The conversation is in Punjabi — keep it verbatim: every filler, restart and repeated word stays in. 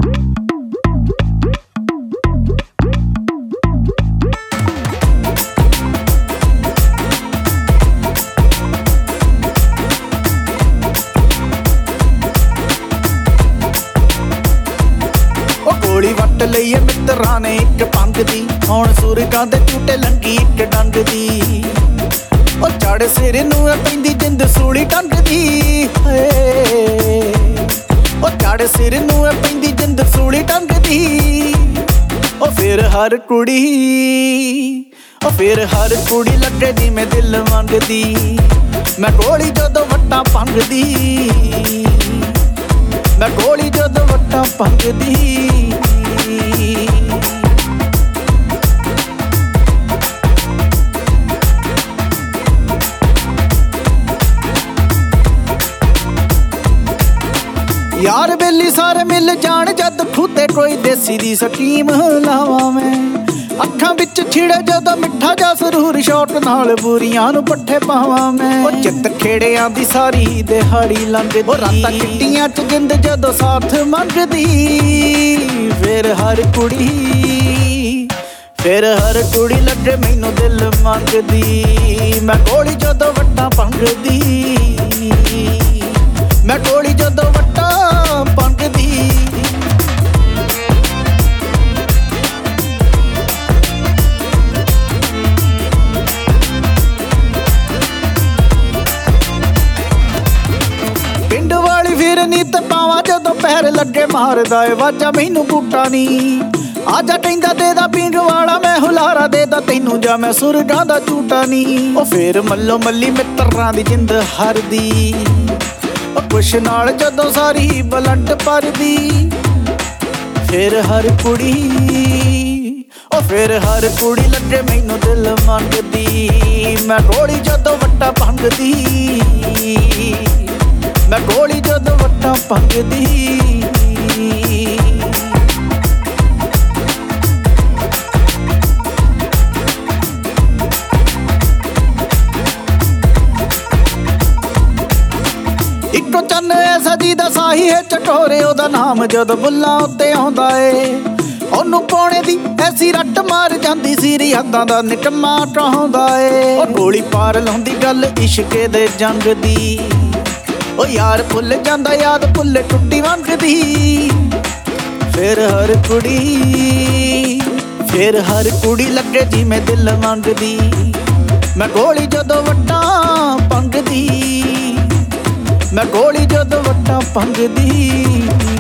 ਗੋਲੀ ਵੱਟ ਲਈ ਏ ਮਿੱਤਰਾਂ ਨੇ ਇੱਕ ਪੰਗ ਦੀ, ਹੁਣ ਸੂਰਗਾਂ ਦੇ ਝੂਟੇ ਲੰਗੀ ਇੱਕ ਡੰਗ ਦੀ। ਉਹ ਚੜ ਸਿਰ ਨੂੰ ਪੈਂਦੀ ਜਿੰਦ ਸੂਲੀ ਟੰਗ ਦੀ, ਉਹ ਚੜ ਸਿਰ ਨੂੰ ਪੈਂਦੀ ਜਿੰਦ ਸੂਲੀ ਟੰਗ ਦੀ। ਉਹ ਫਿਰ ਹਰ ਕੁੜੀ ਉਹ ਫਿਰ ਹਰ ਕੁੜੀ ਲੱਗੇ ਜਿਵੇਂ ਦਿਲ ਮੰਗਦੀ। ਮੈਂ ਗੋਲੀ ਜਦੋਂ ਵੱਟਾਂ ਭੰਗਦੀ, ਮੈਂ ਗੋਲੀ ਜਦੋਂ ਵੱਟਾਂ ਭੰਗਦੀ। ਯਾਰ ਬੇਲੀ ਸਾਰੇ ਮਿਲ ਜਾਣ ਜਦ ਖੂਤੇ ਕੋਈ ਦੇਸੀ ਦੀ ਸਕੀਮ ਲਾਵਾਂ ਮੈਂ। ਅੱਖਾਂ ਵਿੱਚ ਛਿੜੇ ਜਦੋਂ ਮਿੱਠਾ ਜਾ ਸਰੂਰ ਸ਼ੌਟ ਨਾਲ ਬੁਰੀਆਂ ਨੂੰ ਪੱਠੇ ਪਾਵਾਂ ਮੈਂ। ਉਹ ਚਿੱਤ ਖੇੜਿਆਂ ਦੀ ਸਾਰੀ ਦਿਹਾੜੀ ਲੰਘਦੀ, ਉਹ ਰਾਤਾਂ ਕਿੱਟੀਆਂ ਚ ਜਿੰਦ ਜਦੋਂ ਸਾਥ ਮੰਗਦੀ। ਫਿਰ ਹਰ ਕੁੜੀ ਫਿਰ ਹਰ ਕੁੜੀ ਲੱਗੇ ਮੈਨੂੰ ਦਿਲ ਮੰਗਦੀ। ਮੈਂ ਗੋਲੀ ਜਦੋਂ ਵੱਟਾਂ ਭੰਗਦੀ, ਮੈਂ ਗੋਲੀ ਜਦੋਂ ਵੱਟਾਂ ਭੰਗਦੀ। ਪਿੰਡ ਵਾਲੀ ਫਿਰ ਨੀ ਤੇ ਪਾਵਾਂ ਜਦੋਂ ਪੈਰ ਲੱਗੇ ਮਾਰਦਾ ਏ ਵਾਜਾ ਮੈਨੂੰ ਬੂਟਾ ਨੀ। ਆਜਾ ਕਹਿੰਦਾ ਦੇ ਦਾ ਪੀਂਗ ਵਾਲਾ ਮੈਂ ਹੁਲਾਰਾ ਦੇ ਦਾ ਤੈਨੂੰ, ਜਾਂ ਮੈਂ ਸੁਰਗਾਂ ਦਾ ਝੂਟਾ ਨੀ। ਉਹ ਫਿਰ ਮੱਲੋ ਮੱਲੀ ਮਿੱਤਰਾਂ ਦੀ ਜਿੰਦ ਹਰਦੀ, ਉਹ ਕੁਛ ਨਾਲ ਜਦੋਂ ਸਾਰੀ ਬਲੰਟ ਭਰਦੀ। ਫਿਰ ਹਰ ਕੁੜੀ ਉਹ ਫਿਰ ਹਰ ਕੁੜੀ ਲੱਗੇ ਮੈਨੂੰ ਦਿਲ ਮੰਗਦੀ। ਮੈਂ ਗੋਲੀ ਜਦੋਂ ਵੱਟਾਂ ਭੰਗਦੀ, ਮੈਂ ਗੋਲੀ ਜਦੋਂ ਵੱਟਾਂ ਭੰਗਦੀ। ਇੱਕੋ ਚੰਨ ਐਸਾ ਜੀ ਦਾ ਸਾਹੀ ਹੈ ਚਟੋਰੇ, ਉਹਦਾ ਨਾਮ ਜਦੋਂ ਬੁੱਲਾਂ ਉੱਤੇ ਆਉਂਦਾ ਏ। ਉਹਨੂੰ ਪੌਣੇ ਦੀ ਐਸੀ ਰੱਟ ਮਾਰ ਜਾਂਦੀ ਸੀ, ਰਿਆਦਾਂ ਦਾ ਨਿਕੰਮਾ ਕਹਾਉਂਦਾ ਏ। ਉਹ ਗੋਲੀ ਪਾਰ ਲਾਉਂਦੀ ਗੱਲ ਇਸ਼ਕੇ ਦੇ ਜੰਗ ਦੀ। ਉਹ ਯਾਰ ਭੁੱਲ ਜਾਂਦਾ ਯਾਦ ਭੁੱਲੇ ਟੁੱਟੀ ਵੰਗਦੀ। ਫਿਰ ਹਰ ਕੁੜੀ ਫਿਰ ਹਰ ਕੁੜੀ ਲੱਗੇ ਜਿਵੇਂ ਦਿਲ ਮੰਗਦੀ। ਮੈਂ ਗੋਲੀ ਜਦੋਂ ਵੱਟਾਂ ਭੰਗਦੀ, ਮੈਂ ਗੋਲੀ ਜਦੋਂ ਵੱਟਾਂ ਭੰਗਦੀ।